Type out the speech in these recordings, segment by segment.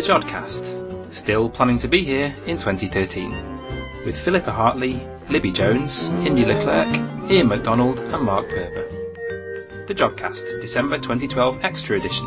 Jodcast, still planning to be here in 2013, with Philippa Hartley, Libby Jones, Indy Leclerc, Ian MacDonald and Mark Perber. The Jodcast, December 2012 Extra Edition.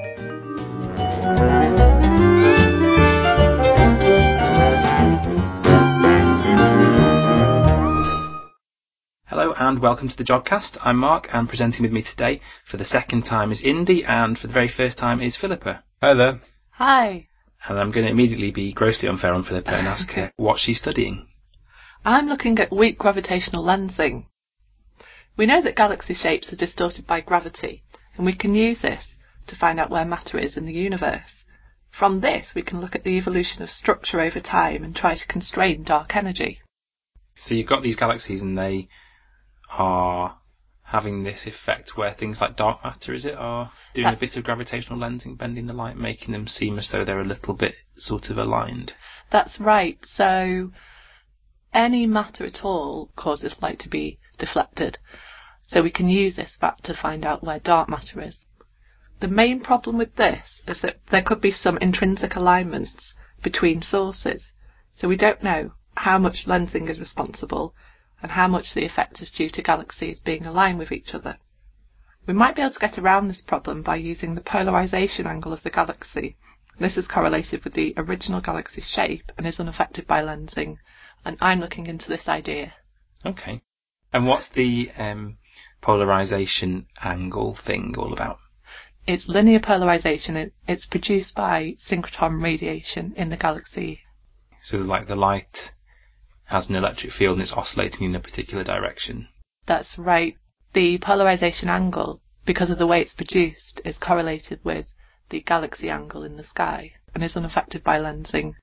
Hello and welcome to the Jodcast. I'm Mark, and presenting with me today for the second time is Indy, and for the very first time is Philippa. Hi there. Hi. And I'm going to immediately be grossly unfair on Philippa and ask her what she's studying. I'm looking at weak gravitational lensing. We know that galaxy shapes are distorted by gravity, and we can use this to find out where matter is in the universe. From this, we can look at the evolution of structure over time and try to constrain dark energy. So you've got these galaxies and they are having this effect where things like dark matter, are doing a bit of gravitational lensing, bending the light, making them seem as though they're a little bit sort of aligned. That's right. So any matter at all causes light to be deflected. So we can use this fact to find out where dark matter is. The main problem with this is that there could be some intrinsic alignments between sources. So we don't know how much lensing is responsible and how much the effect is due to galaxies being aligned with each other. We might be able to get around this problem by using the polarization angle of the galaxy. This is correlated with the original galaxy shape and is unaffected by lensing, and I'm looking into this idea. Okay. And what's the polarization angle thing all about? It's linear polarization. It's produced by synchrotron radiation in the galaxy. So like the light has an electric field and it's oscillating in a particular direction. That's right. The polarization angle, because of the way it's produced, is correlated with the galaxy angle in the sky and is unaffected by lensing.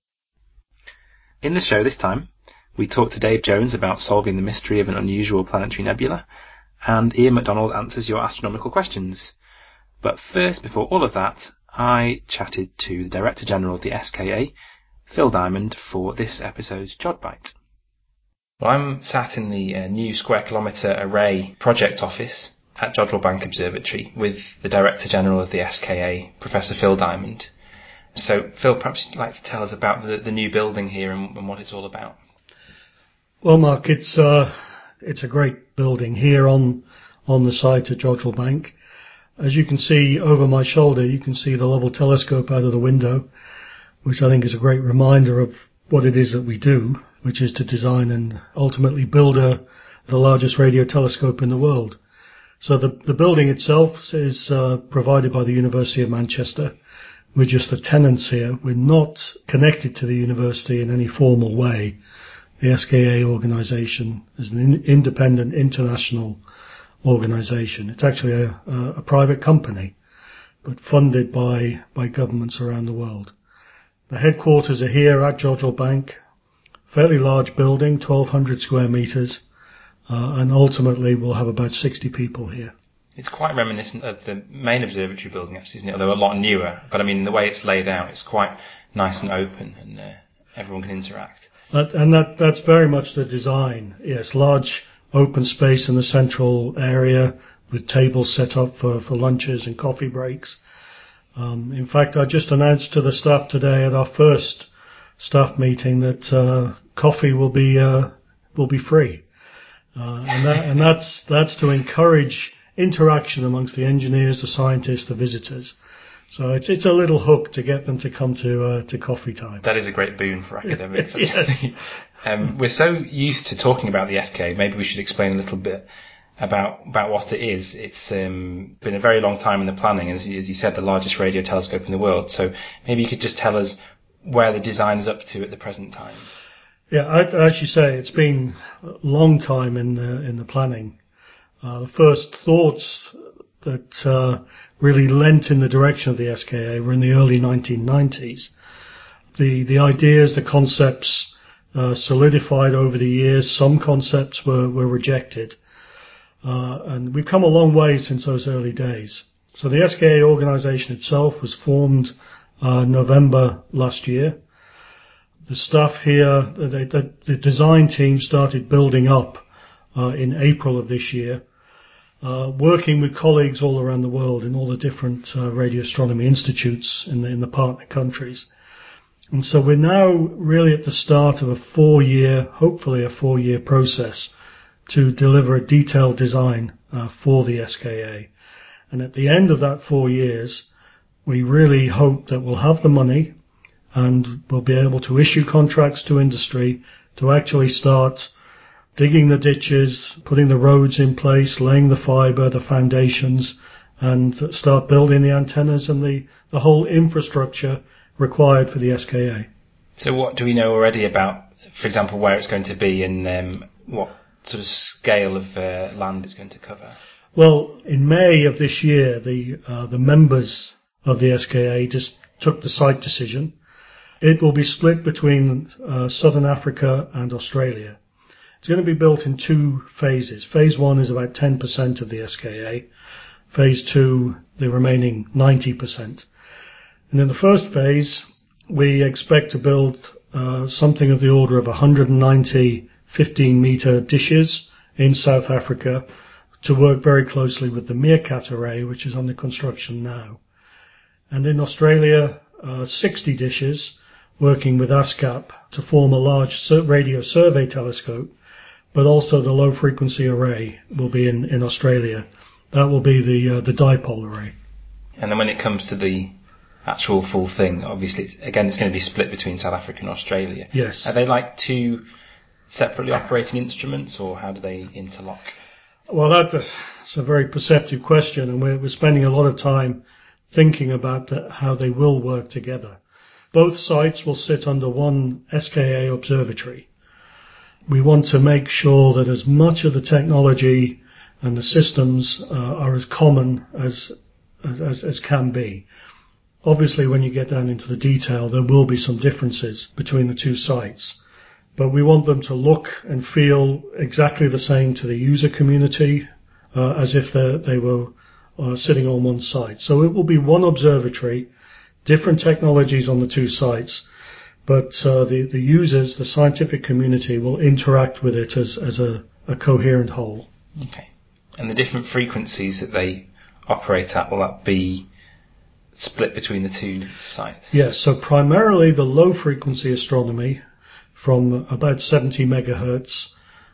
In the show this time, we talk to Dave Jones about solving the mystery of an unusual planetary nebula, and Ian MacDonald answers your astronomical questions. But first, before all of that, I chatted to the Director General of the SKA, Phil Diamond, for this episode's Jodbite. Well, I'm sat in the new Square Kilometre Array project office at Jodrell Bank Observatory with the Director General of the SKA, Professor Phil Diamond. So, Phil, perhaps you'd like to tell us about the new building here and what it's all about. Well, Mark, it's a great building here on the site at Jodrell Bank. As you can see over my shoulder, you can see the Lovell telescope out of the window, which I think is a great reminder of what it is that we do, which is to design and ultimately build the largest radio telescope in the world. So the building itself is provided by the University of Manchester. We're just the tenants here. We're not connected to the university in any formal way. The SKA organisation is an independent international organisation. It's actually a private company, but funded by governments around the world. The headquarters are here at Jodrell Bank. Fairly large building, 1,200 square metres, and ultimately we'll have about 60 people here. It's quite reminiscent of the main observatory building, actually, isn't it? Although a lot newer. But I mean, the way it's laid out, it's quite nice and open, and everyone can interact. That's very much the design. Yes, large open space in the central area with tables set up for lunches and coffee breaks. In fact, I just announced to the staff today at our first staff meeting that coffee will be free, and that's to encourage interaction amongst the engineers, the scientists, the visitors. So it's a little hook to get them to come to coffee time. That is a great boon for academics. Yes. We're so used to talking about the SK. Maybe we should explain a little bit about what it is. It's been a very long time in the planning, as you said, the largest radio telescope in the world. So maybe you could just tell us where the design is up to at the present time. Yeah, as you say, it's been a long time in the planning. The first thoughts that really lent in the direction of the SKA were in the early 1990s. The ideas, the concepts solidified over the years. Some concepts were rejected. And we've come a long way since those early days. So the SKA organisation itself was formed November last year. The staff here, the design team started building up in April of this year, working with colleagues all around the world in all the different radio astronomy institutes in the partner countries. And so we're now really at the start of hopefully a 4-year process to deliver a detailed design for the SKA. And at the end of that 4 years, we really hope that we'll have the money and we'll be able to issue contracts to industry to actually start digging the ditches, putting the roads in place, laying the fibre, the foundations, and start building the antennas and the whole infrastructure required for the SKA. So what do we know already about, for example, where it's going to be and what sort of scale of land it's going to cover? Well, in May of this year, the members of the SKA just took the site decision. It will be split between Southern Africa and Australia. It's going to be built in 2 phases. Phase 1 is about 10% of the SKA. Phase 2, the remaining 90%. And in the first phase, we expect to build something of the order of 190 15-metre dishes in South Africa to work very closely with the Meerkat array, which is under construction now. And in Australia, 60 dishes working with ASCAP to form a large radio survey telescope, but also the low-frequency array will be in Australia. That will be the dipole array. And then when it comes to the actual full thing, obviously, it's going to be split between South Africa and Australia. Yes. Are they like 2 separately operating instruments, or how do they interlock? Well, that's a very perceptive question, and we're spending a lot of time thinking about how they will work together. Both sites will sit under one SKA observatory. We want to make sure that as much of the technology and the systems are as common as can be. Obviously, when you get down into the detail, there will be some differences between the 2 sites, but we want them to look and feel exactly the same to the user community as if they were sitting on one site. So it will be one observatory, different technologies on the 2 sites, but the users, the scientific community, will interact with it as a coherent whole. Okay. And the different frequencies that they operate at, will that be split between the 2 sites? Yes, so primarily the low-frequency astronomy from about 70 megahertz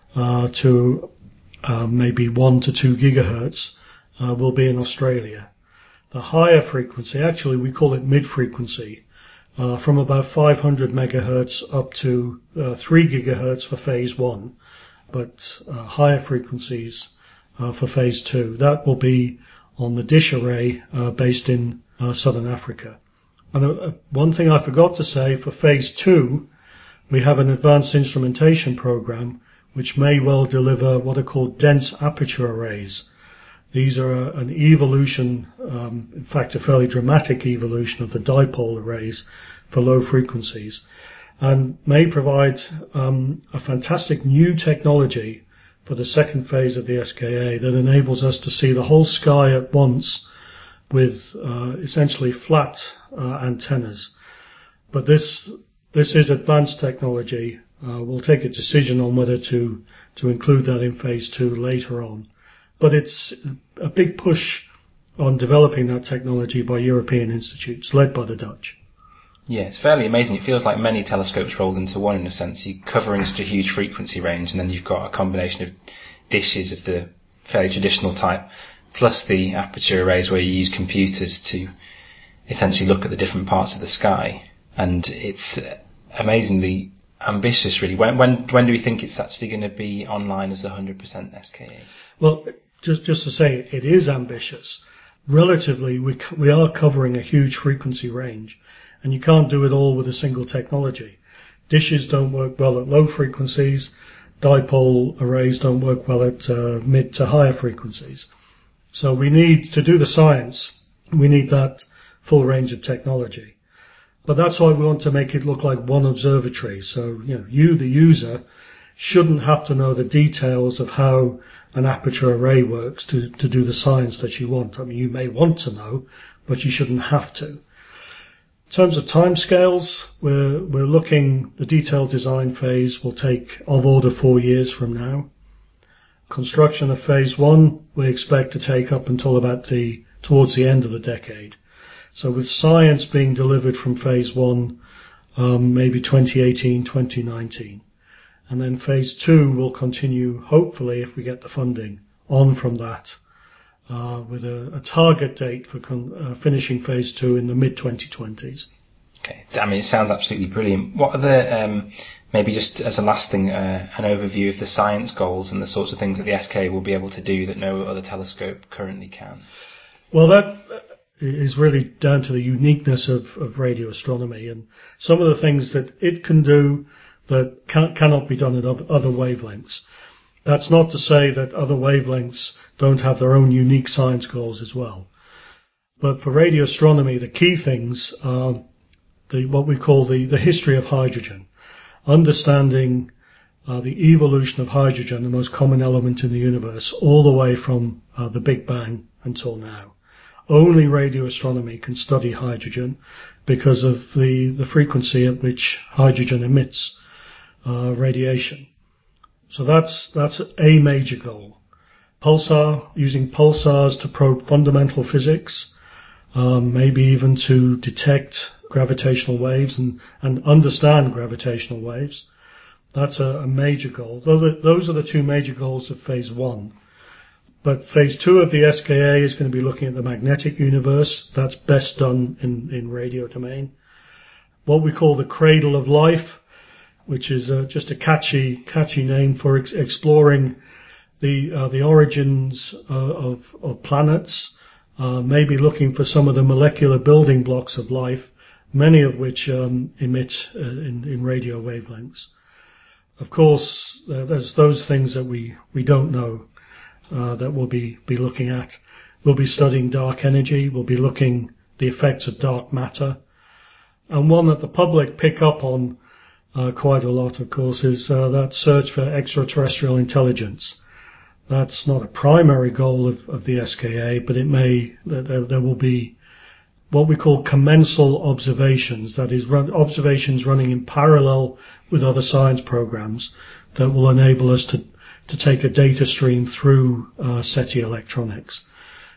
to maybe 1 to 2 gigahertz will be in Australia. The higher frequency, actually we call it mid-frequency, from about 500 megahertz up to 3 gigahertz for phase 1, but higher frequencies for phase 2. That will be on the dish array based in Southern Africa. And one thing I forgot to say, for phase 2, we have an advanced instrumentation program which may well deliver what are called dense aperture arrays. These are an evolution, in fact a fairly dramatic evolution of the dipole arrays for low frequencies, and may provide a fantastic new technology for the second phase of the SKA that enables us to see the whole sky at once with essentially flat antennas. But this is advanced technology. We'll take a decision on whether to include that in phase 2 later on. But it's a big push on developing that technology by European institutes, led by the Dutch. Yeah, it's fairly amazing. It feels like many telescopes rolled into one in a sense. You're covering such a huge frequency range, and then you've got a combination of dishes of the fairly traditional type, plus the aperture arrays where you use computers to essentially look at the different parts of the sky. And it's amazingly ambitious, really. When do we think it's actually going to be online as 100% SKA? Well, just to say, it is ambitious. Relatively, we are covering a huge frequency range, and you can't do it all with a single technology. Dishes don't work well at low frequencies. Dipole arrays don't work well at mid to higher frequencies. So we need to do the science. We need that full range of technology. But that's why we want to make it look like one observatory. So, you, the user, shouldn't have to know the details of how an aperture array works to do the science that you want. I mean, you may want to know, but you shouldn't have to. In terms of timescales, we're looking, the detailed design phase will take of order 4 years from now. Construction of phase 1 we expect to take up until about towards the end of the decade. So with science being delivered from phase 1 maybe 2018, 2019. And then phase 2 will continue, hopefully, if we get the funding, on from that, with a target date for finishing phase 2 in the mid-2020s. Okay, I mean, it sounds absolutely brilliant. What are the, maybe just as a last thing, an overview of the science goals and the sorts of things that the SK will be able to do that no other telescope currently can? Well, that is really down to the uniqueness of radio astronomy and some of the things that it can do that cannot be done at other wavelengths. That's not to say that other wavelengths don't have their own unique science goals as well. But for radio astronomy, the key things are what we call the history of hydrogen, understanding the evolution of hydrogen, the most common element in the universe, all the way from the Big Bang until now. Only radio astronomy can study hydrogen because of the frequency at which hydrogen emits radiation. So that's a major goal. Using pulsars to probe fundamental physics, maybe even to detect gravitational waves and understand gravitational waves. That's a major goal. Those are the two major goals of phase 1. But phase 2 of the SKA is going to be looking at the magnetic universe. That's best done in radio domain. What we call the cradle of life, which is just a catchy name for exploring the origins of planets, maybe looking for some of the molecular building blocks of life, many of which emit in radio wavelengths. Of course, there's those things that we don't know that we'll be looking at. We'll be studying dark energy. We'll be looking the effects of dark matter. And one that the public pick up on quite a lot, of course, is that search for extraterrestrial intelligence. That's not a primary goal of the SKA, but there will be what we call commensal observations, that is, observations running in parallel with other science programs that will enable us to take a data stream through SETI electronics.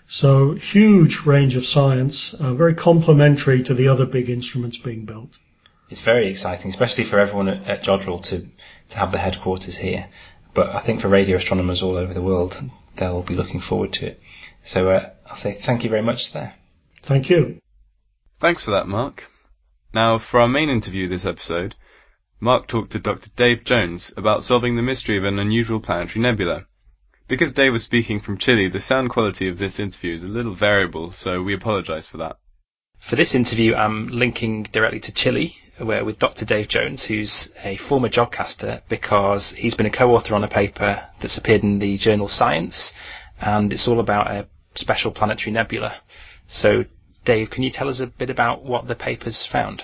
So huge range of science, very complementary to the other big instruments being built. It's very exciting, especially for everyone at Jodrell to have the headquarters here. But I think for radio astronomers all over the world, they'll be looking forward to it. So I'll say thank you very much there. Thank you. Thanks for that, Mark. Now, for our main interview this episode, Mark talked to Dr. Dave Jones about solving the mystery of an unusual planetary nebula. Because Dave was speaking from Chile, the sound quality of this interview is a little variable, so we apologise for that. For this interview, I'm linking directly to Chile, with Dr. Dave Jones, who's a former Jodcaster, because he's been a co-author on a paper that's appeared in the journal Science, and it's all about a special planetary nebula. So, Dave, can you tell us a bit about what the paper's found?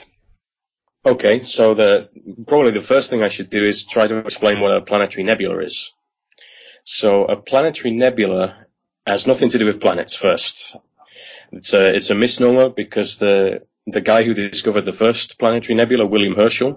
Okay, so probably the first thing I should do is try to explain what a planetary nebula is. So a planetary nebula has nothing to do with planets first. It's a misnomer because the guy who discovered the first planetary nebula, William Herschel,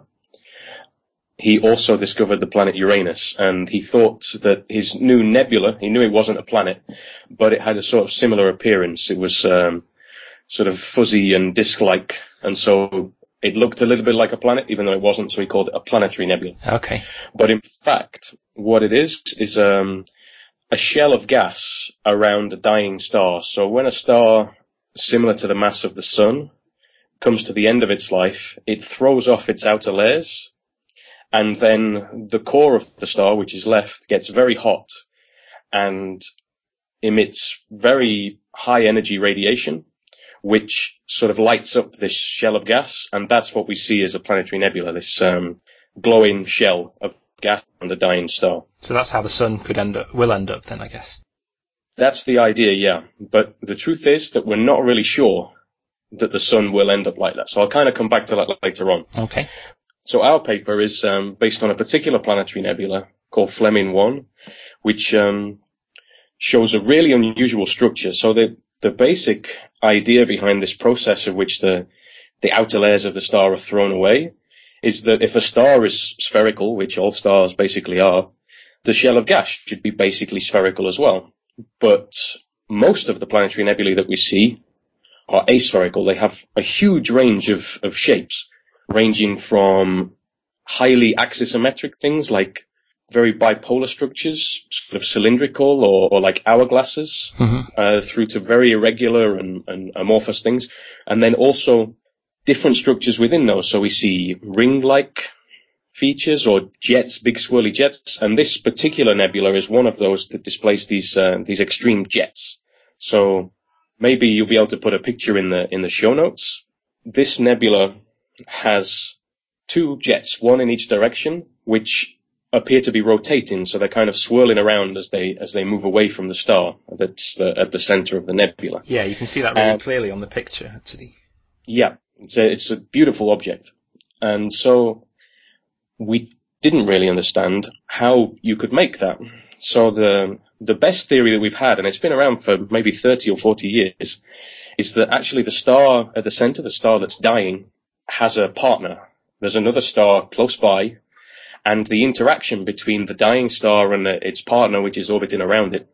he also discovered the planet Uranus, and he thought that his new nebula, he knew it wasn't a planet, but it had a sort of similar appearance. It was sort of fuzzy and disk-like, and so it looked a little bit like a planet, even though it wasn't, so he called it a planetary nebula. Okay. But in fact, what it is a shell of gas around a dying star. So when a star similar to the mass of the Sun comes to the end of its life, it throws off its outer layers, and then the core of the star, which is left, gets very hot and emits very high energy radiation, which sort of lights up this shell of gas, and that's what we see as a planetary nebula, this glowing shell of gas on the dying star. So that's how the Sun will end up then, I guess. That's the idea, yeah. But the truth is that we're not really sure that the Sun will end up like that. So I'll kind of come back to that later on. Okay. So our paper is based on a particular planetary nebula called Fleming 1, which shows a really unusual structure. So the basic idea behind this process of which the outer layers of the star are thrown away is that if a star is spherical, which all stars basically are, the shell of gas should be basically spherical as well. But most of the planetary nebulae that we see are aspherical. They have a huge range of shapes. ranging from highly axisymmetric things like very bipolar structures, sort of cylindrical or like hourglasses, through to very irregular and amorphous things. And then also different structures within those. So we see ring-like features or jets, big swirly jets. And this particular nebula is one of those that displays these extreme jets. So maybe you'll be able to put a picture in the show notes. This nebula has two jets, one in each direction, which appear to be rotating, so they're kind of swirling around as they move away from the star that's at the center of the nebula. Yeah, you can see that really clearly on the picture, actually. Yeah, it's a beautiful object. And so we didn't really understand how you could make that. So the best theory that we've had, and it's been around for maybe 30 or 40 years, is that actually the star at the center, the star that's dying, has a partner. There's another star close by, and the interaction between the dying star and its partner, which is orbiting around it,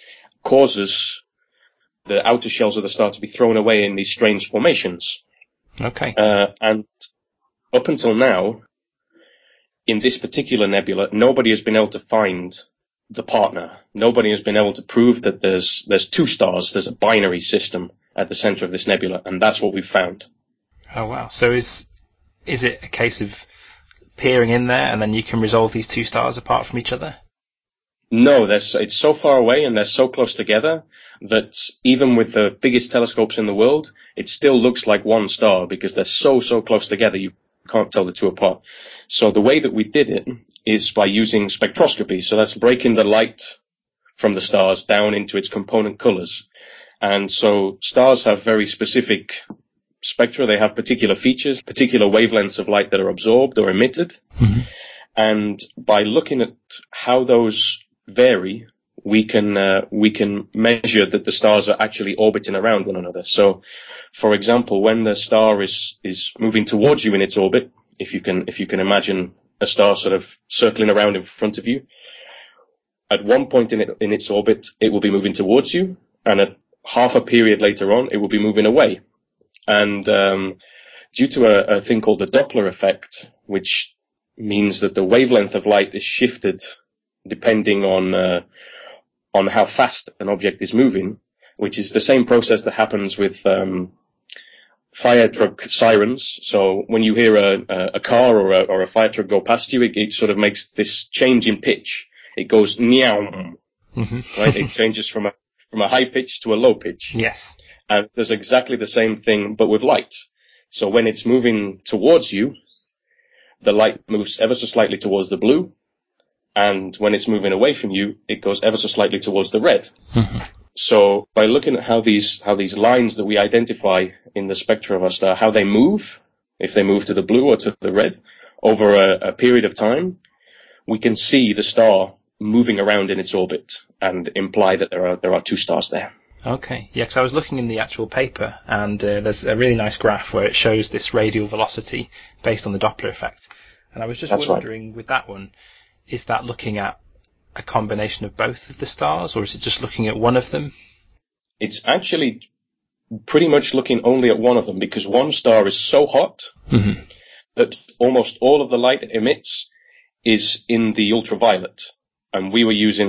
causes the outer shells of the star to be thrown away in these strange formations. Okay. And up until now, in this particular nebula, nobody has been able to find the partner. Nobody has been able to prove that there's two stars, there's a binary system at the center of this nebula, and that's what we've found. Oh, wow. So is it a case of peering in there and then you can resolve these two stars apart from each other? No, it's so far away and they're so close together that even with the biggest telescopes in the world, it still looks like one star because they're so close together you can't tell the two apart. So the way that we did it is by using spectroscopy. So that's breaking the light from the stars down into its component colors. And so stars have very specific spectra. They have particular features, particular wavelengths of light that are absorbed or emitted. Mm-hmm. And by looking at how those vary, we can measure that the stars are actually orbiting around one another. So, for example, when the star is moving towards you in its orbit, if you can imagine a star sort of circling around in front of you, at one point in its orbit, it will be moving towards you, and at half a period later on, it will be moving away. And due to a thing called the Doppler effect, which means that the wavelength of light is shifted depending on how fast an object is moving, which is the same process that happens with fire truck sirens. So when you hear a car or a fire truck go past you, it sort of makes this change in pitch. It goes meow, right? It changes from a high pitch to a low pitch. Yes. And there's exactly the same thing, but with light. So when it's moving towards you, the light moves ever so slightly towards the blue, and when it's moving away from you, it goes ever so slightly towards the red. Mm-hmm. So by looking at how these lines that we identify in the spectra of our star, how they move, if they move to the blue or to the red, over a period of time, we can see the star moving around in its orbit and imply that there are two stars there. Okay, yeah, because I was looking in the actual paper, and there's a really nice graph where it shows this radial velocity based on the Doppler effect. And I was just wondering, with that one, is that looking at a combination of both of the stars, or is it just looking at one of them? It's actually pretty much looking only at one of them, because one star is so hot that almost all of the light it emits is in the ultraviolet. And we were using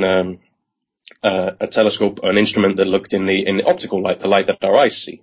a telescope, an instrument that looked in the optical light, the light that our eyes see.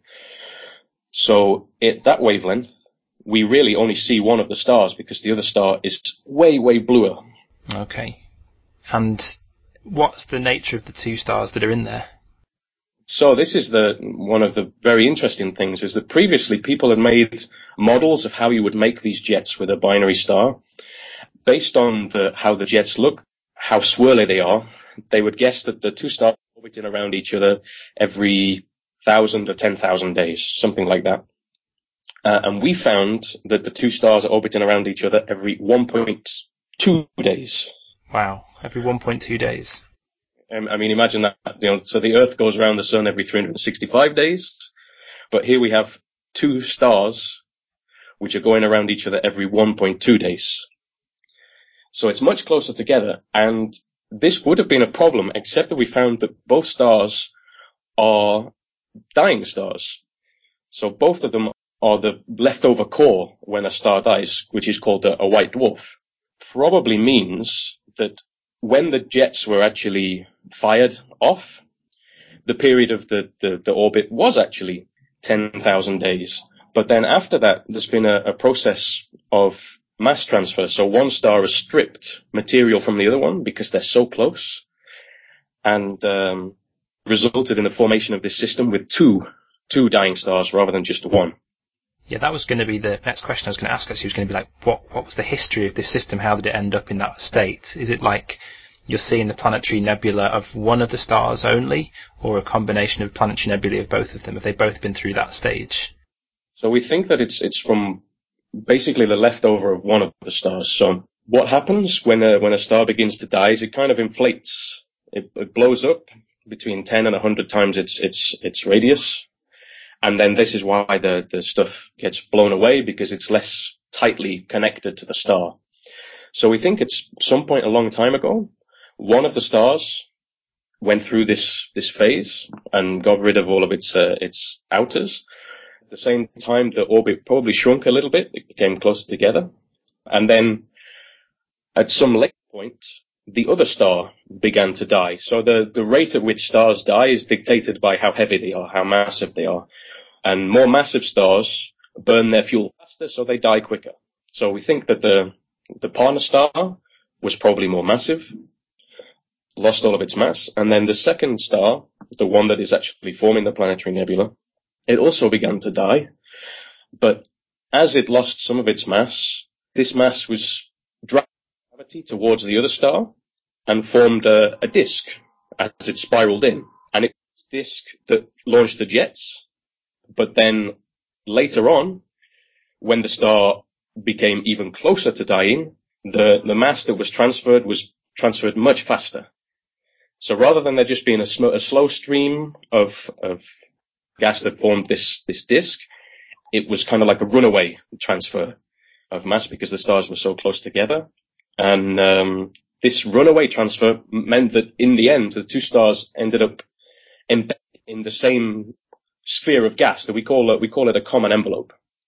So at that wavelength, we really only see one of the stars because the other star is way bluer. Okay. And what's the nature of the two stars that are in there? So this is one of the very interesting things, is that previously people had made models of how you would make these jets with a binary star. Based on how the jets look, how swirly they are, they would guess that the two stars are orbiting around each other every 1,000 or 10,000 days, something like that. And we found that the two stars are orbiting around each other every 1.2 days. Wow, every 1.2 days. I mean, imagine that. So the Earth goes around the Sun every 365 days, but here we have two stars which are going around each other every 1.2 days. So it's much closer together, and this would have been a problem, except that we found that both stars are dying stars. So both of them or the leftover core when a star dies, which is called a white dwarf, probably means that when the jets were actually fired off, the period of the orbit was actually 10,000 days. But then after that, there's been a process of mass transfer. So one star has stripped material from the other one because they're so close, and resulted in the formation of this system with two dying stars rather than just one. Yeah, that was going to be the next question I was going to ask us. He was going to be like, what was the history of this system? How did it end up in that state? Is it like you're seeing the planetary nebula of one of the stars only, or a combination of planetary nebulae of both of them? Have they both been through that stage? So we think that it's from basically the leftover of one of the stars. So what happens when a star begins to die is it kind of inflates. It blows up between 10 and 100 times its radius. And then this is why the stuff gets blown away, because it's less tightly connected to the star. So we think it's some point a long time ago, one of the stars went through this phase and got rid of all of its outers. At the same time, the orbit probably shrunk a little bit. It became closer together. And then at some later point, the other star began to die. So the rate at which stars die is dictated by how heavy they are, how massive they are. And more massive stars burn their fuel faster, so they die quicker. So we think that the partner star was probably more massive, lost all of its mass, and then the second star, the one that is actually forming the planetary nebula, it also began to die. But as it lost some of its mass, this mass was dragged by gravity towards the other star and formed a disk as it spiraled in. And it's this disk that launched the jets. But then later on, when the star became even closer to dying, the mass that was transferred much faster. So rather than there just being a slow stream of gas that formed this disk, it was kind of like a runaway transfer of mass because the stars were so close together. And this runaway transfer meant that in the end, the two stars ended up embedded in the same sphere of gas that we call it a common envelope.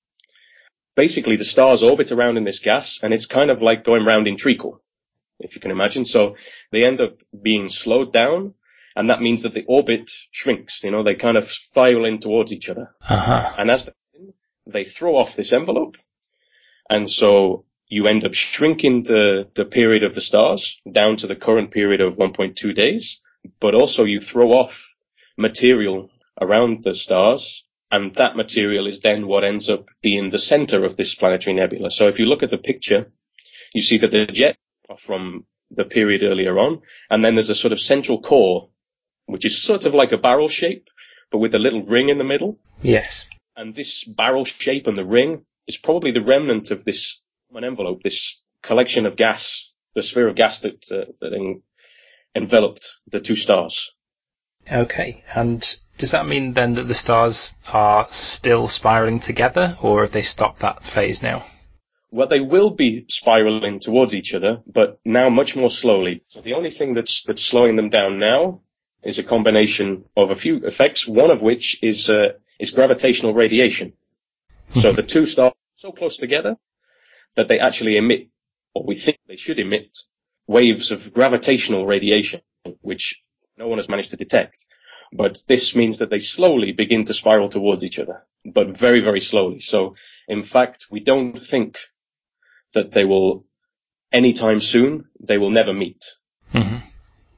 Basically, the stars orbit around in this gas, and it's kind of like going round in treacle, if you can imagine. So they end up being slowed down, and that means that the orbit shrinks. You know, they kind of spiral in towards each other. Uh-huh. And as they throw off this envelope, and so you end up shrinking the period of the stars down to the current period of 1.2 days, but also you throw off material around the stars, and that material is then what ends up being the center of this planetary nebula. So if you look at the picture, you see that the jets are from the period earlier on, and then there's a sort of central core, which is sort of like a barrel shape, but with a little ring in the middle. Yes. And this barrel shape and the ring is probably the remnant of this common envelope, this collection of gas, the sphere of gas that enveloped the two stars. Okay, and does that mean then that the stars are still spiraling together, or have they stopped that phase now? Well, they will be spiraling towards each other, but now much more slowly. So the only thing that's slowing them down now is a combination of a few effects, one of which is gravitational radiation. So the two stars are so close together that they actually emit, or we think they should emit, waves of gravitational radiation, which no one has managed to detect. But this means that they slowly begin to spiral towards each other, but very, very slowly. So, in fact, we don't think that they will, anytime soon, they will never meet. Mm-hmm.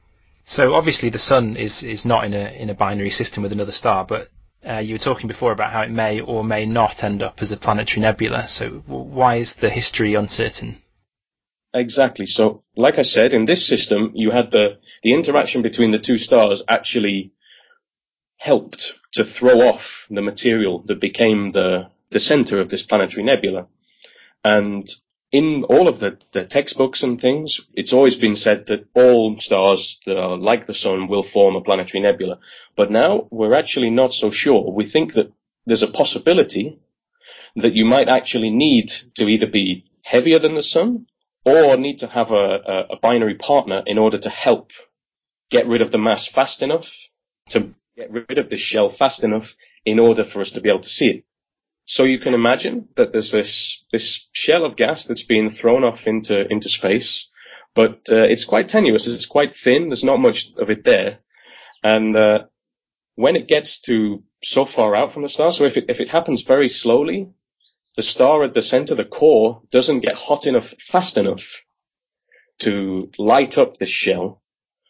So obviously the sun is not in a binary system with another star, but you were talking before about how it may or may not end up as a planetary nebula. So why is the history uncertain? Exactly. So, like I said, in this system, you had the interaction between the two stars actually helped to throw off the material that became the center of this planetary nebula. And in all of the textbooks and things, it's always been said that all stars that are like the sun will form a planetary nebula. But now we're actually not so sure. We think that there's a possibility that you might actually need to either be heavier than the sun or need to have a binary partner in order to help get rid of the mass fast enough, to get rid of this shell fast enough in order for us to be able to see it. So you can imagine that there's this shell of gas that's being thrown off into space, but it's quite tenuous. It's quite thin. There's not much of it there, and when it gets to so far out from the star, so if it happens very slowly, the star at the center, the core, doesn't get hot enough, fast enough to light up the shell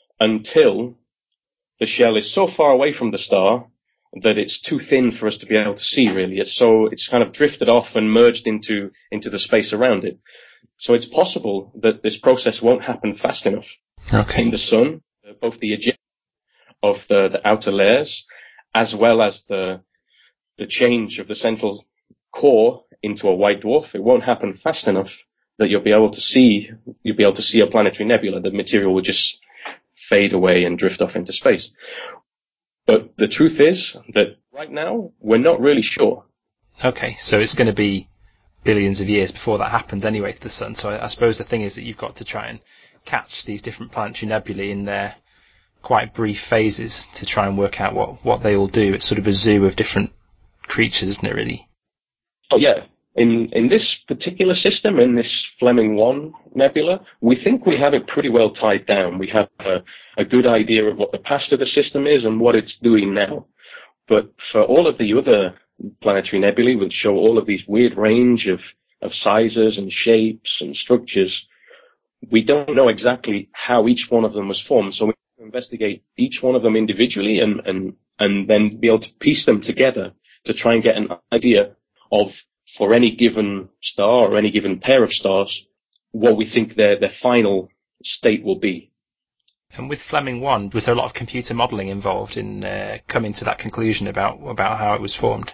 until the shell is so far away from the star that it's too thin for us to be able to see, really. It's kind of drifted off and merged into the space around it. So it's possible that this process won't happen fast enough. Okay. In the sun, both the ejection of the outer layers, as well as the change of the central core into a white dwarf, it won't happen fast enough that you'll be able to see a planetary nebula. The material will just fade away and drift off into space. But the truth is that right now we're not really sure. Okay, so it's going to be billions of years before that happens anyway to the sun. So I suppose the thing is that you've got to try and catch these different planetary nebulae in their quite brief phases to try and work out what they all do. It's sort of a zoo of different creatures, isn't it, really? Oh, yeah. In this particular system, in this Fleming 1 nebula, we think we have it pretty well tied down. We have a good idea of what the past of the system is and what it's doing now. But for all of the other planetary nebulae, which show all of these weird range of sizes and shapes and structures, we don't know exactly how each one of them was formed. So we have to investigate each one of them individually and then be able to piece them together to try and get an idea of, for any given star or any given pair of stars, what we think their final state will be. And with Fleming 1, was there a lot of computer modelling involved in coming to that conclusion about how it was formed?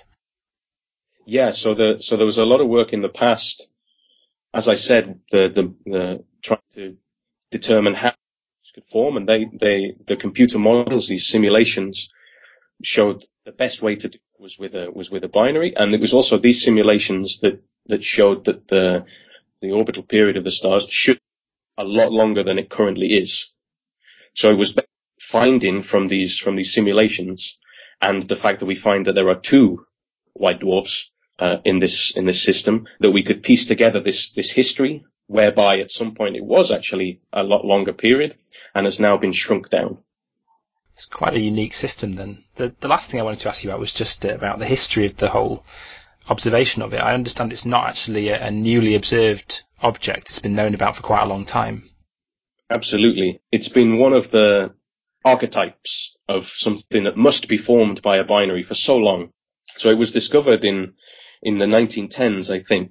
Yeah, so there was a lot of work in the past. As I said, the trying to determine how it could form, and the computer models, these simulations, showed the best way to do it was with a binary, and it was also these simulations that showed that the orbital period of the stars should be a lot longer than it currently is. So it was finding from these simulations, and the fact that we find that there are two white dwarfs in this system, that we could piece together this history, whereby at some point it was actually a lot longer period and has now been shrunk down. It's quite a unique system then. The last thing I wanted to ask you about was just about the history of the whole observation of it. I understand it's not actually a newly observed object. It's been known about for quite a long time. Absolutely. It's been one of the archetypes of something that must be formed by a binary for so long. So it was discovered in the 1910s, I think.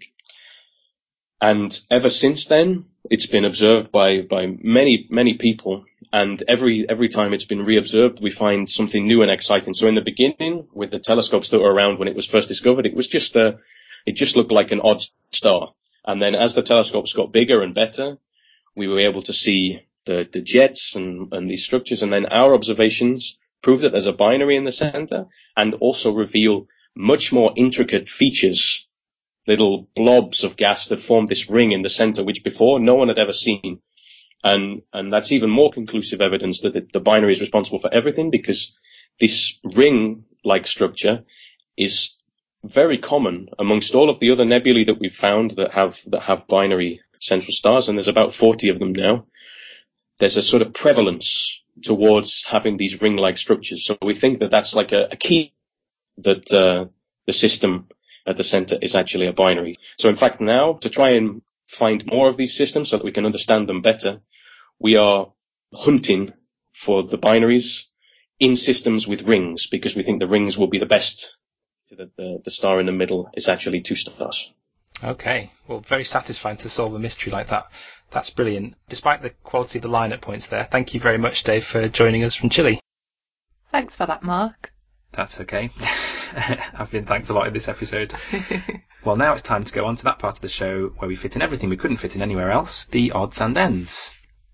And ever since then, it's been observed by many, many people. And every time it's been reobserved, we find something new and exciting. So in the beginning, with the telescopes that were around when it was first discovered, it just looked like an odd star. And then as the telescopes got bigger and better, we were able to see the jets and these structures. And then our observations prove that there's a binary in the center and also reveal much more intricate features, little blobs of gas that form this ring in the center, which before no one had ever seen. And that's even more conclusive evidence that the binary is responsible for everything, because this ring-like structure is very common amongst all of the other nebulae that we've found that have binary central stars, and there's about 40 of them now. There's a sort of prevalence towards having these ring-like structures. So we think that that's like a key that the system at the center is actually a binary. So in fact now, to try and find more of these systems so that we can understand them better, we are hunting for the binaries in systems with rings, because we think the rings will be the best. The star in the middle is actually two stars. Okay, well, very satisfying to solve a mystery like that. That's brilliant. Despite the quality of the line-up points there, thank you very much, Dave, for joining us from Chile. Thanks for that, Mark. That's okay. I've been thanked a lot in this episode. Well, now it's time to go on to that part of the show where we fit in everything we couldn't fit in anywhere else, the odds and ends.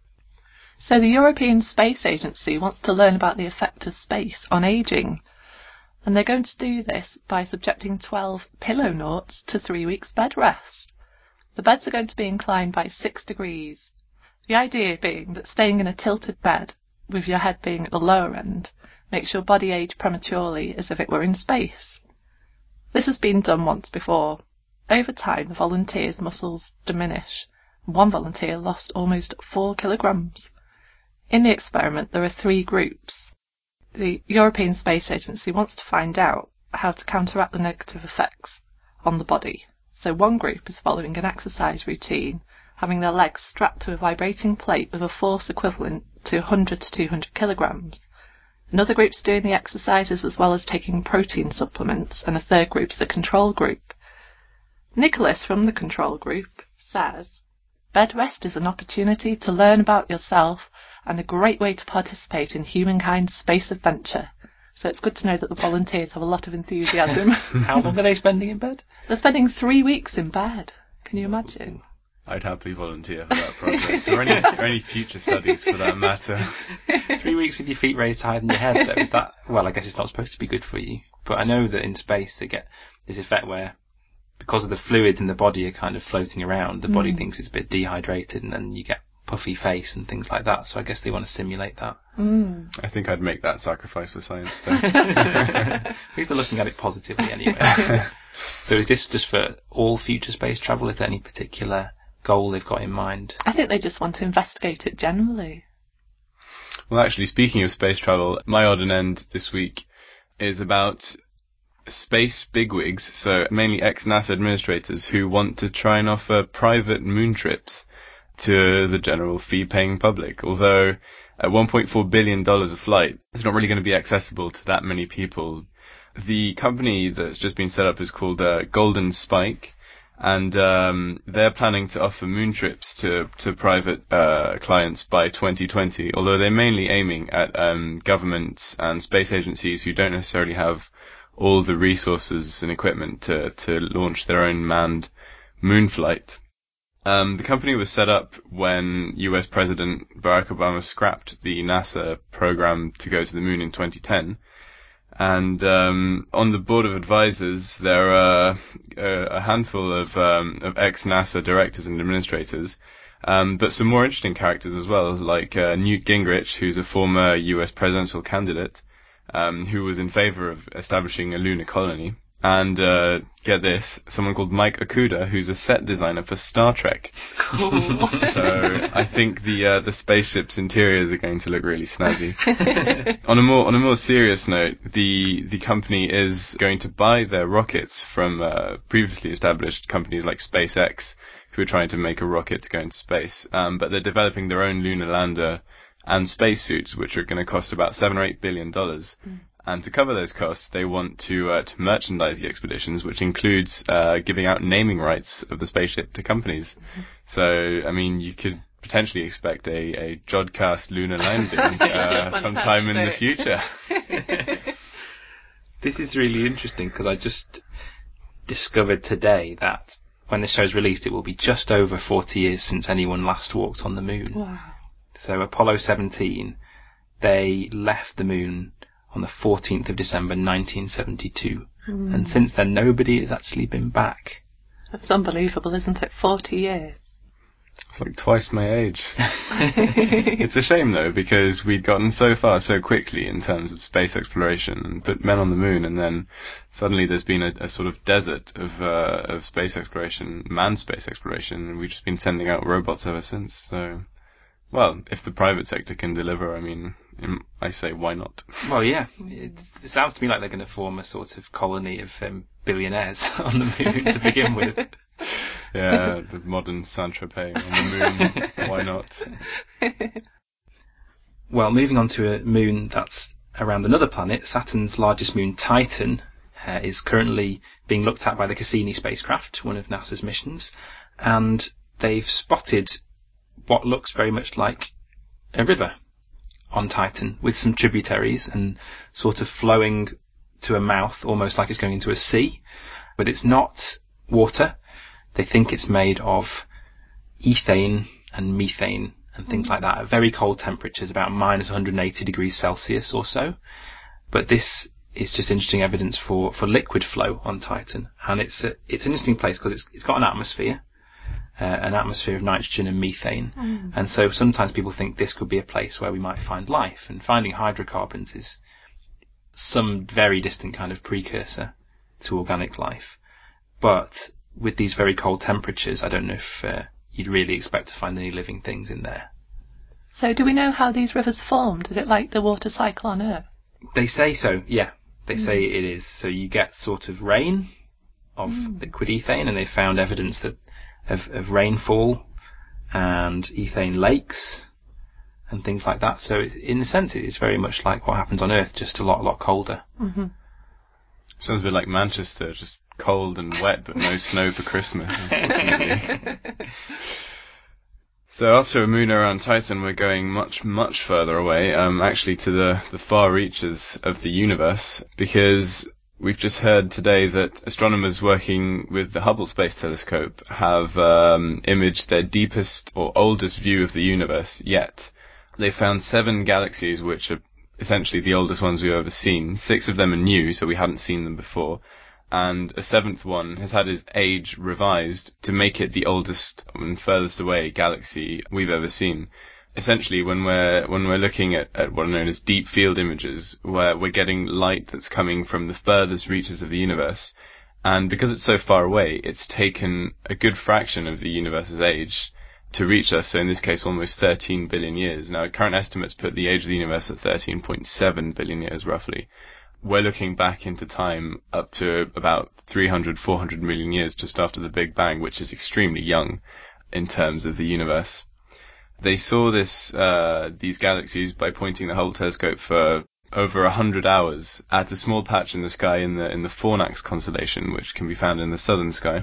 So the European Space Agency wants to learn about the effect of space on ageing. And they're going to do this by subjecting 12 pillow naughts to 3 weeks bed rest. The beds are going to be inclined by 6 degrees. The idea being that staying in a tilted bed, with your head being at the lower end, makes your body age prematurely as if it were in space. This has been done once before. Over time, the volunteers' muscles diminish. One volunteer lost almost 4 kilograms. In the experiment, there are 3 groups. The European Space Agency wants to find out how to counteract the negative effects on the body. So one group is following an exercise routine, having their legs strapped to a vibrating plate with a force equivalent to 100 to 200 kilograms. Another group's doing the exercises as well as taking protein supplements, and a third group's the control group. Nicholas from the control group says, "Bed rest is an opportunity to learn about yourself and a great way to participate in humankind's space adventure." So it's good to know that the volunteers have a lot of enthusiasm. How long are they spending in bed? They're spending 3 weeks in bed. Can you imagine? I'd happily volunteer for that project, or any future studies for that matter. 3 weeks with your feet raised higher than your head, though. Is that, well, I guess it's not supposed to be good for you. But I know that in space they get this effect where, because of the fluids in the body are kind of floating around, the body thinks it's a bit dehydrated, and then you get puffy face and things like that. So I guess they want to simulate that. I think I'd make that sacrifice for science, though. At least they're looking at it positively anyway. So is this just for all future space travel? Is there any particular goal they've got in mind? I think they just want to investigate it generally. Well, actually, speaking of space travel, my odd and end this week is about space bigwigs, so mainly ex-NASA administrators who want to try and offer private moon trips to the general fee-paying public. Although at $1.4 billion a flight, it's not really going to be accessible to that many people. The company that's just been set up is called Golden Spike, and they're planning to offer moon trips to private clients by 2020, although they're mainly aiming at governments and space agencies who don't necessarily have all the resources and equipment to launch their own manned moon flight. The company was set up when US President Barack Obama scrapped the NASA program to go to the moon in 2010. And on the board of advisors, there are a handful of ex-NASA directors and administrators, but some more interesting characters as well, like Newt Gingrich, who's a former US presidential candidate, who was in favor of establishing a lunar colony. And get this, someone called Mike Okuda, who's a set designer for Star Trek. Cool. So I think the spaceship's interiors are going to look really snazzy. On a more serious note, the company is going to buy their rockets from previously established companies like SpaceX, who are trying to make a rocket to go into space. But they're developing their own lunar lander and spacesuits, which are going to cost about $7 or $8 billion. And to cover those costs, they want to merchandise the expeditions, which includes giving out naming rights of the spaceship to companies. So, I mean, you could potentially expect a Jodcast lunar landing sometime in the future. This is really interesting, because I just discovered today that when this show's released, it will be just over 40 years since anyone last walked on the moon. Wow. So Apollo 17, they left the moon on the 14th of December 1972. And since then, nobody has actually been back. That's unbelievable, isn't it? 40 years. It's like twice my age. It's a shame, though, because we'd gotten so far so quickly in terms of space exploration and put men on the moon, and then suddenly there's been a sort of desert of space exploration, manned space exploration, and we've just been sending out robots ever since. So, well, if the private sector can deliver, I mean, I say, why not? Well, yeah. It sounds to me like they're going to form a sort of colony of billionaires on the moon to begin with. Yeah, the modern Saint-Tropez on the moon. Why not? Well, moving on to a moon that's around another planet, Saturn's largest moon, Titan, is currently being looked at by the Cassini spacecraft, one of NASA's missions, and they've spotted what looks very much like a river on Titan, with some tributaries and sort of flowing to a mouth, almost like it's going into a sea, but it's not water. They think it's made of ethane and methane and things like that at very cold temperatures, about minus 180 degrees Celsius or so. But this is just interesting evidence for liquid flow on Titan, and it's an interesting place because it's got an atmosphere of nitrogen and methane, and so sometimes people think this could be a place where we might find life, and finding hydrocarbons is some very distant kind of precursor to organic life. But with these very cold temperatures, I don't know if you'd really expect to find any living things in there. So do we know how these rivers formed? Is it like the water cycle on Earth? They say so, yeah. They say it is. So you get sort of rain of liquid ethane, and they found evidence of rainfall and ethane lakes and things like that. So in a sense, it's very much like what happens on Earth, just a lot colder. Mm-hmm. Sounds a bit like Manchester, just cold and wet, but no snow for Christmas, unfortunately. So after a moon around Titan, we're going much further away, actually to the far reaches of the universe, because we've just heard today that astronomers working with the Hubble Space Telescope have imaged their deepest or oldest view of the universe yet. They found 7 galaxies, which are essentially the oldest ones we've ever seen. 6 of them are new, so we hadn't seen them before. And a 7th one has had its age revised to make it the oldest and furthest away galaxy we've ever seen. Essentially, when we're looking at what are known as deep field images, where we're getting light that's coming from the furthest reaches of the universe, and because it's so far away, it's taken a good fraction of the universe's age to reach us, so in this case almost 13 billion years. Now, current estimates put the age of the universe at 13.7 billion years, roughly. We're looking back into time up to about 300-400 million years just after the Big Bang, which is extremely young in terms of the universe. They saw these galaxies by pointing the Hubble telescope for over 100 hours at a small patch in the sky in the Fornax constellation, which can be found in the southern sky.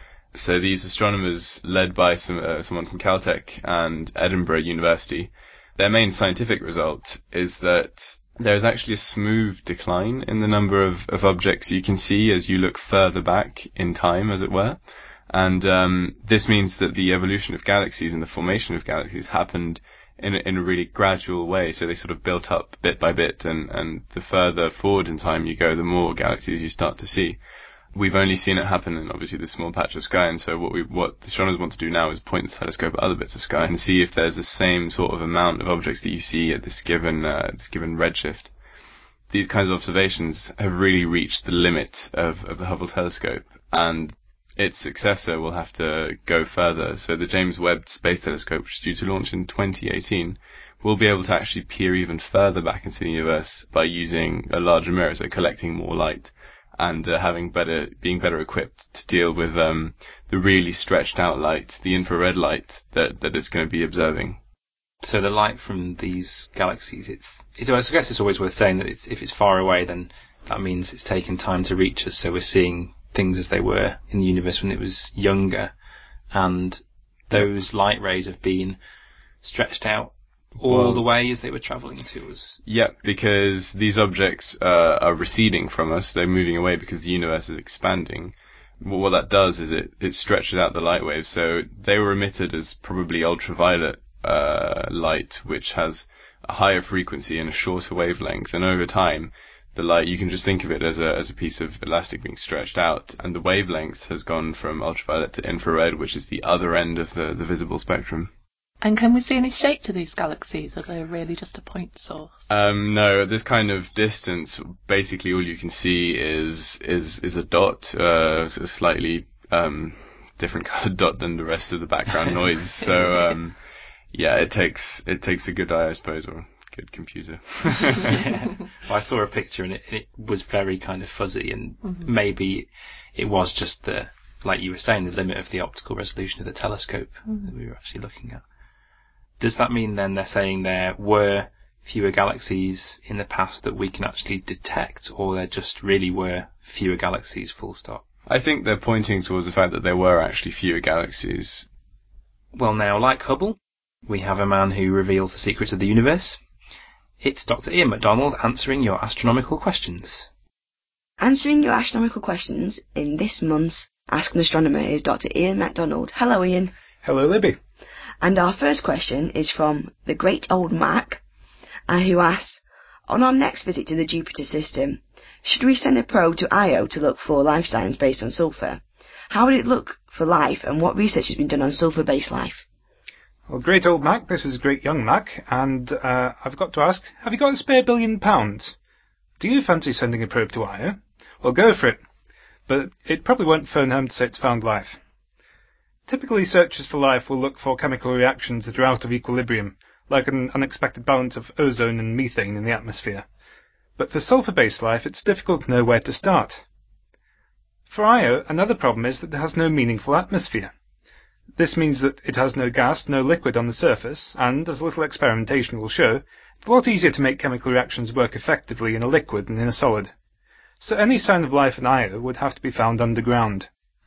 So these astronomers, led by someone from Caltech and Edinburgh University, their main scientific result is that there is actually a smooth decline in the number of objects you can see as you look further back in time, as it were. And this means that the evolution of galaxies and the formation of galaxies happened in a really gradual way. So they sort of built up bit by bit, and the further forward in time you go, the more galaxies you start to see. We've only seen it happen in obviously this small patch of sky, and so what the astronomers want to do now is point the telescope at other bits of sky and see if there's the same sort of amount of objects that you see at this given redshift. These kinds of observations have really reached the limit of the Hubble telescope, and its successor will have to go further. So the James Webb Space Telescope, which is due to launch in 2018, will be able to actually peer even further back into the universe by using a larger mirror, so collecting more light, and being better equipped to deal with the really stretched out light, the infrared light that it's going to be observing. So the light from these galaxies, I guess it's always worth saying that if it's far away, then that means it's taken time to reach us. So we're seeing things as they were in the universe when it was younger, and those light rays have been stretched out all the way as they were travelling to us. Yeah, because these objects are receding from us. They're moving away because the universe is expanding. What that does is it stretches out the light waves. So they were emitted as probably ultraviolet light, which has a higher frequency and a shorter wavelength. And over time, the light, you can just think of it as a piece of elastic being stretched out. And the wavelength has gone from ultraviolet to infrared, which is the other end of the visible spectrum. And can we see any shape to these galaxies? Are they really just a point source? No, at this kind of distance, basically all you can see is a dot, a slightly different coloured dot than the rest of the background noise. So yeah, it takes a good eye, I suppose, or a good computer. Yeah. Well, I saw a picture and it was very kind of fuzzy, and maybe it was just like you were saying, the limit of the optical resolution of the telescope that we were actually looking at. Does that mean then they're saying there were fewer galaxies in the past that we can actually detect, or there just really were fewer galaxies, full stop? I think they're pointing towards the fact that there were actually fewer galaxies. Well, now, like Hubble, we have a man who reveals the secrets of the universe. It's Dr. Ian MacDonald answering your astronomical questions. Answering your astronomical questions in this month's Ask an Astronomer is Dr. Ian MacDonald. Hello, Ian. Hello, Libby. And our first question is from the Great Old Mac, who asks, on our next visit to the Jupiter system, should we send a probe to Io to look for life signs based on sulfur? How would it look for life, and what research has been done on sulfur-based life? Well, Great Old Mac, this is Great Young Mac, and I've got to ask, have you got a spare £1 billion? Do you fancy sending a probe to Io? Well, go for it. but it probably won't phone home to say it's found life. Typically, searchers for life will look for chemical reactions that are out of equilibrium, like an unexpected balance of ozone and methane in the atmosphere. But for sulfur-based life, it's difficult to know where to start. For Io, another problem is that it has no meaningful atmosphere. This means that it has no gas, no liquid on the surface, and, as little experimentation will show, it's a lot easier to make chemical reactions work effectively in a liquid than in a solid. So any sign of life in Io would have to be found underground.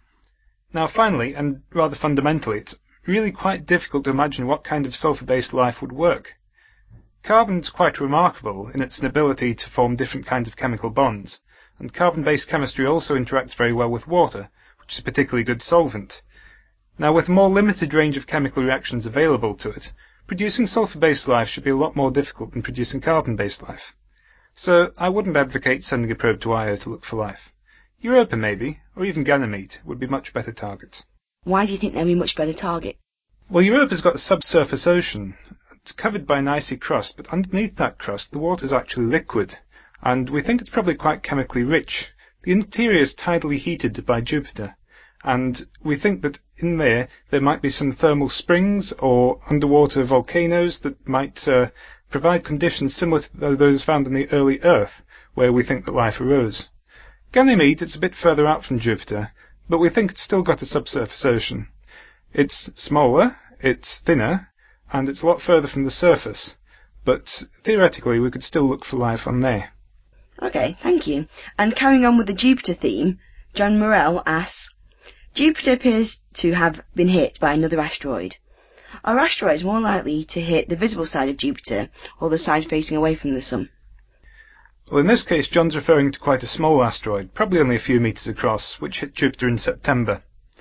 Now finally, and rather fundamentally, it's really quite difficult to imagine what kind of sulfur-based life would work. Carbon is quite remarkable in its ability to form different kinds of chemical bonds, and carbon-based chemistry also interacts very well with water, which is a particularly good solvent. Now, with a more limited range of chemical reactions available to it, producing sulfur-based life should be a lot more difficult than producing carbon-based life. So, I wouldn't advocate sending a probe to Io to look for life. Europa, maybe, or even Ganymede, would be much better targets. Why do you think they'd be a much better target? Well, Europa's got a subsurface ocean. It's covered by an icy crust, but underneath that crust, the water's actually liquid, and we think it's probably quite chemically rich. The interior is tidally heated by Jupiter, and we think that in there might be some thermal springs or underwater volcanoes that might provide conditions similar to those found in the early Earth, where we think that life arose. Ganymede, it's a bit further out from Jupiter, but we think it's still got a subsurface ocean. It's smaller, it's thinner, and it's a lot further from the surface, but theoretically we could still look for life on there. Okay, thank you. And carrying on with the Jupiter theme, John Morell asks, Jupiter appears to have been hit by another asteroid. Are asteroids more likely to hit the visible side of Jupiter or the side facing away from the Sun? Well, in this case, John's referring to quite a small asteroid, probably only a few metres across, which hit Jupiter in September.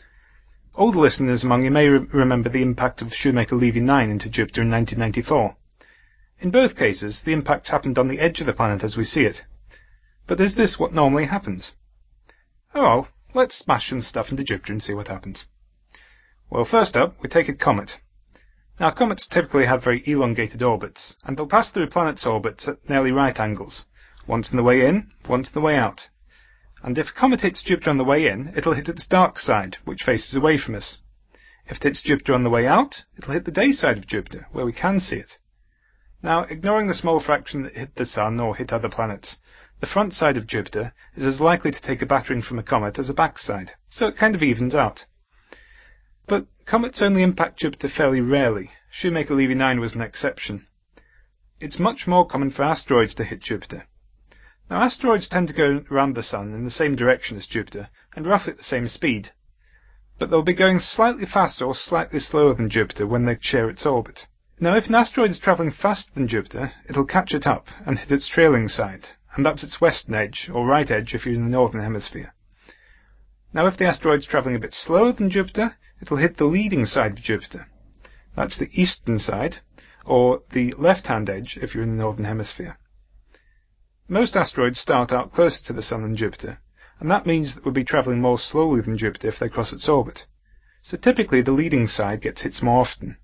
Older listeners among you may remember the impact of Shoemaker-Levy 9 into Jupiter in 1994. In both cases, the impact happened on the edge of the planet as we see it. But is this what normally happens? Oh well, let's smash some stuff into Jupiter and see what happens. Well, first up, we take a comet. Now, comets typically have very elongated orbits, and they'll pass through planets' orbits at nearly right angles, once on the way in, once on the way out. And if a comet hits Jupiter on the way in, it'll hit its dark side, which faces away from us. If it hits Jupiter on the way out, it'll hit the day side of Jupiter, where we can see it. Now, ignoring the small fraction that hit the Sun or hit other planets, the front side of Jupiter is as likely to take a battering from a comet as a backside, so it kind of evens out. But comets only impact Jupiter fairly rarely. Shoemaker-Levy 9 was an exception. It's much more common for asteroids to hit Jupiter. Now, asteroids tend to go around the Sun in the same direction as Jupiter, and roughly at the same speed. But they'll be going slightly faster or slightly slower than Jupiter when they share its orbit. Now, if an asteroid is travelling faster than Jupiter, it'll catch it up and hit its trailing side, and that's its western edge, or right edge if you're in the northern hemisphere. Now, if the asteroid's travelling a bit slower than Jupiter, it'll hit the leading side of Jupiter. That's the eastern side, or the left-hand edge if you're in the northern hemisphere. Most asteroids start out closer to the Sun than Jupiter, and that means that we'll be travelling more slowly than Jupiter if they cross its orbit. So typically the leading side gets hits more often.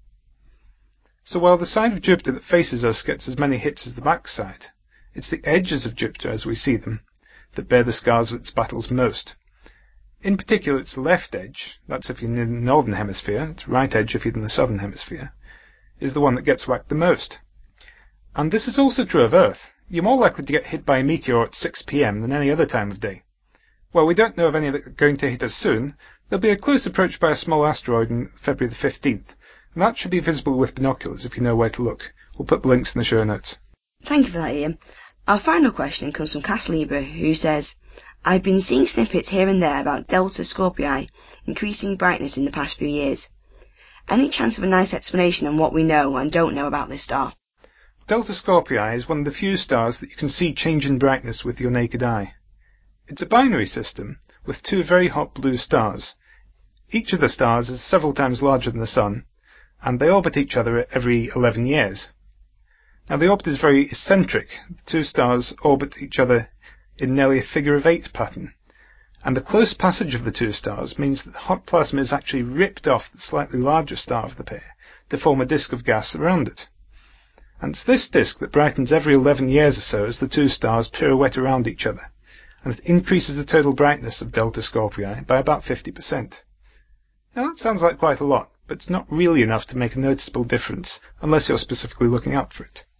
So while the side of Jupiter that faces us gets as many hits as the back side, it's the edges of Jupiter as we see them that bear the scars of its battles most. In particular, its left edge, that's if you're in the northern hemisphere, its right edge if you're in the southern hemisphere, is the one that gets whacked the most. And this is also true of Earth. You're more likely to get hit by a meteor at 6 p.m. than any other time of day. While we don't know of any that are going to hit us soon, there'll be a close approach by a small asteroid on February the 15th, and that should be visible with binoculars if you know where to look. We'll put the links in the show notes. Thank you for that, Ian. Our final question comes from Cass Lieber, who says, I've been seeing snippets here and there about Delta Scorpii increasing brightness in the past few years. Any chance of a nice explanation on what we know and don't know about this star? Delta Scorpii is one of the few stars that you can see change in brightness with your naked eye. It's a binary system with two very hot blue stars. Each of the stars is several times larger than the Sun, and they orbit each other every 11 years. Now, the orbit is very eccentric. The two stars orbit each other in nearly a figure-of-8 pattern, and the close passage of the two stars means that hot plasma is actually ripped off the slightly larger star of the pair to form a disk of gas around it. And it's this disk that brightens every 11 years or so as the two stars pirouette around each other. and it increases the total brightness of Delta Scorpii by about 50%. Now that sounds like quite a lot, but it's not really enough to make a noticeable difference unless you're specifically looking out for it.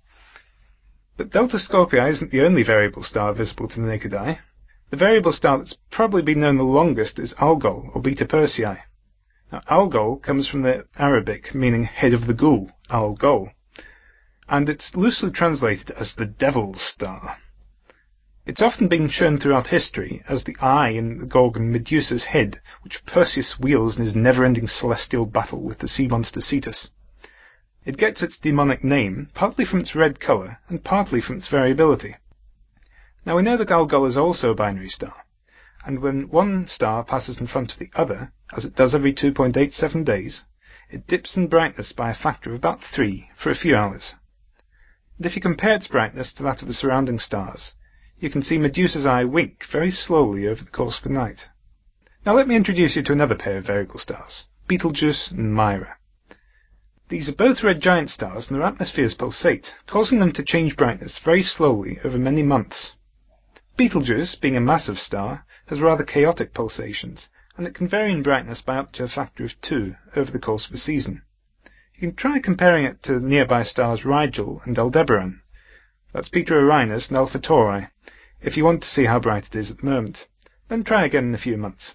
But Delta Scorpii isn't the only variable star visible to the naked eye. The variable star that's probably been known the longest is Algol, or Beta Persei. Now, Algol comes from the Arabic meaning head of the ghoul, Al-Gol, and it's loosely translated as the Devil's Star. It's often been shown throughout history as the eye in the Gorgon Medusa's head, which Perseus wields in his never-ending celestial battle with the sea monster Cetus. It gets its demonic name partly from its red colour and partly from its variability. Now we know that Algol is also a binary star, and when one star passes in front of the other, as it does every 2.87 days, it dips in brightness by a factor of about 3 for a few hours. And if you compare its brightness to that of the surrounding stars, you can see Medusa's eye wink very slowly over the course of the night. Now let me introduce you to another pair of variable stars, Betelgeuse and Mira. These are both red giant stars, and their atmospheres pulsate, causing them to change brightness very slowly over many months. Betelgeuse, being a massive star, has rather chaotic pulsations, and it can vary in brightness by up to a factor of 2 over the course of a season. You can try comparing it to nearby stars Rigel and Aldebaran. That's Beta Orionis and Alpha Tauri, if you want to see how bright it is at the moment. Then try again in a few months.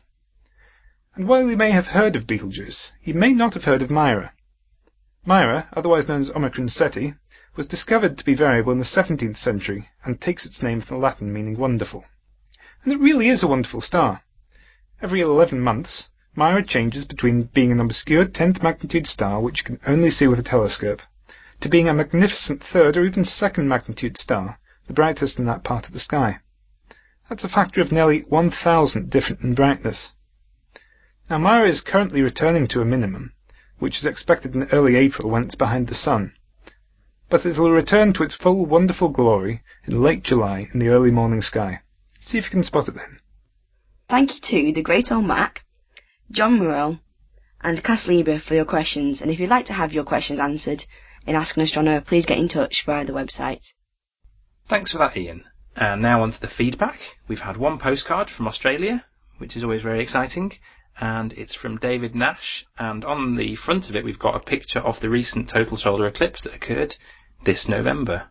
And while you may have heard of Betelgeuse, you may not have heard of Mira. Mira, otherwise known as Omicron Ceti, was discovered to be variable in the 17th century and takes its name from the Latin meaning wonderful. And it really is a wonderful star. Every 11 months, Mira changes between being an obscure 10th magnitude star which you can only see with a telescope, to being a magnificent 3rd or even 2nd magnitude star, the brightest in that part of the sky. That's a factor of nearly 1,000 different in brightness. Now Mira is currently returning to a minimum, which is expected in early April when it's behind the Sun. But it will return to its full wonderful glory in late July in the early morning sky. See if you can spot it then. Thank you to the Great Old Mac, John Morrell, and Cass Lieber for your questions, and if you'd like to have your questions answered in Ask an Astronomer, please get in touch via the website. Thanks for that, Ian. And now on to the feedback. We've had one postcard from Australia, which is always very exciting, and it's from David Nash, and on the front of it we've got a picture of the recent total solar eclipse that occurred this November.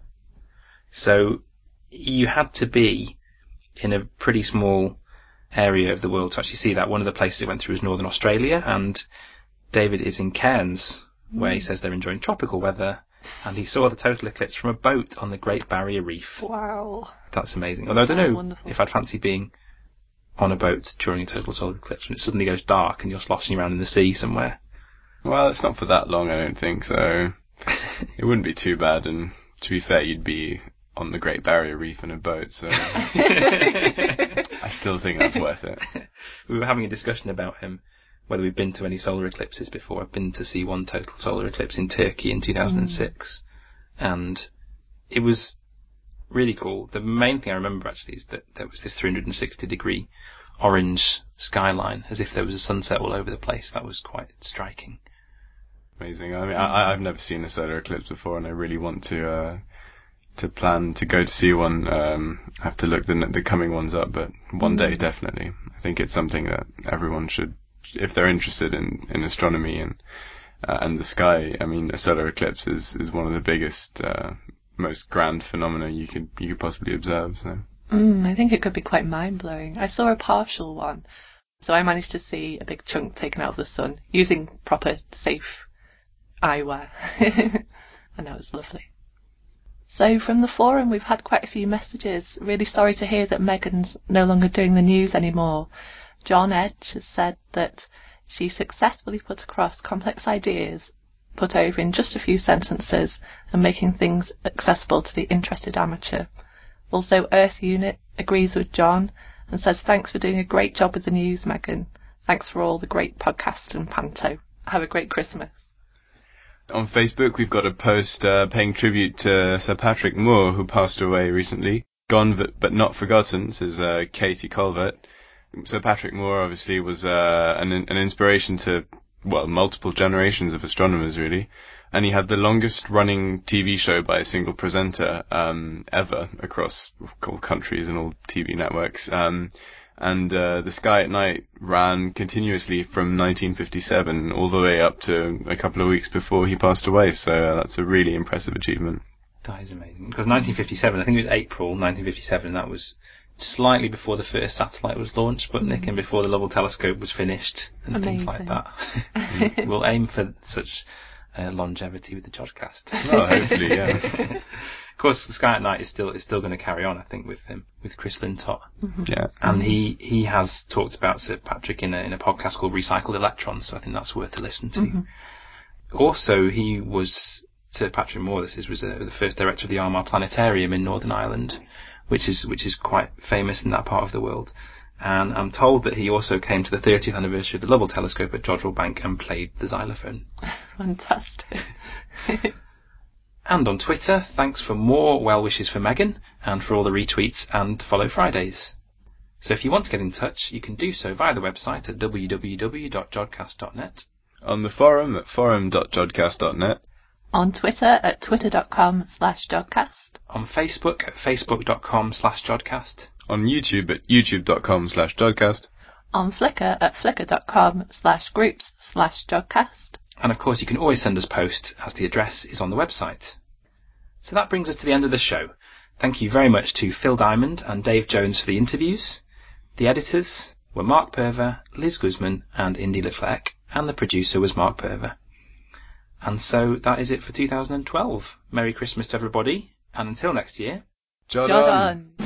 So you had to be in a pretty small area of the world to actually see that. One of the places it went through was Northern Australia, and David is in Cairns, where he says they're enjoying tropical weather, and he saw the total eclipse from a boat on the Great Barrier Reef. Wow. That's amazing. Although I don't know wonderful. if I'd fancy being on a boat during a total solar eclipse when it suddenly goes dark and you're sloshing around in the sea somewhere. Well, it's not for that long, I don't think, so it wouldn't be too bad, and to be fair, you'd be on the Great Barrier Reef in a boat, so I still think that's worth it. We were having a discussion about whether we've been to any solar eclipses before. I've been to see one total solar eclipse in Turkey in 2006, and it was really cool. The main thing I remember actually is that there was this 360-degree orange skyline, as if there was a sunset all over the place. That was quite striking. Amazing. I mean, I've never seen a solar eclipse before, and I really want to plan to go to see one. I have to look the coming ones up, but one day definitely. I think it's something that everyone should, if they're interested in astronomy and the sky. I mean, a solar eclipse is one of the biggest, most grand phenomena you could possibly observe. So. I think it could be quite mind-blowing. I saw a partial one, so I managed to see a big chunk taken out of the sun using proper, safe eyewear, and that was lovely. So from the forum we've had quite a few messages. Really sorry to hear that Megan's no longer doing the news anymore. John Edge has said that she successfully put across complex ideas put over in just a few sentences and making things accessible to the interested amateur. Also, Earth Unit agrees with John and says thanks for doing a great job with the news, Megan. Thanks for all the great podcast and panto. Have a great Christmas. On Facebook, we've got a post paying tribute to Sir Patrick Moore, who passed away recently. Gone but not forgotten, says Katie Colvert. Sir Patrick Moore obviously was an inspiration to multiple generations of astronomers, really. And he had the longest running TV show by a single presenter ever across all countries and all TV networks. The Sky at Night ran continuously from 1957 all the way up to a couple of weeks before he passed away. So that's a really impressive achievement. That is amazing. Because 1957, I think it was April 1957, that was slightly before the first satellite was launched, but Nick, and before the Lovell telescope was finished and things like that. We'll aim for such longevity with the Jodcast. Oh, hopefully, yeah. Of course, the Sky at Night is still going to carry on, I think, with him, with Chris Lintott. Mm-hmm. Yeah. And he has talked about Sir Patrick in a podcast called Recycled Electrons, so I think that's worth a listen to. Mm-hmm. Also, Sir Patrick Moore, was the first director of the Armagh Planetarium in Northern Ireland, which is quite famous in that part of the world. And I'm told that he also came to the 30th anniversary of the Lovell telescope at Jodrell Bank and played the xylophone. Fantastic. And on Twitter, thanks for more well wishes for Megan and for all the retweets and Follow Fridays. So if you want to get in touch, you can do so via the website at www.jodcast.net. On the forum at forum.jodcast.net. On Twitter at twitter.com/Jodcast. On Facebook at facebook.com/Jodcast. On YouTube at youtube.com/Jodcast. On Flickr at flickr.com/groups/Jodcast. And of course you can always send us posts as the address is on the website. So that brings us to the end of the show. Thank you very much to Phil Diamond and Dave Jones for the interviews. The editors were Mark Perver, Liz Guzman and Indy Leclerc, and the producer was Mark Perver. And so that is it for 2012. Merry Christmas to everybody, and until next year, Jod on!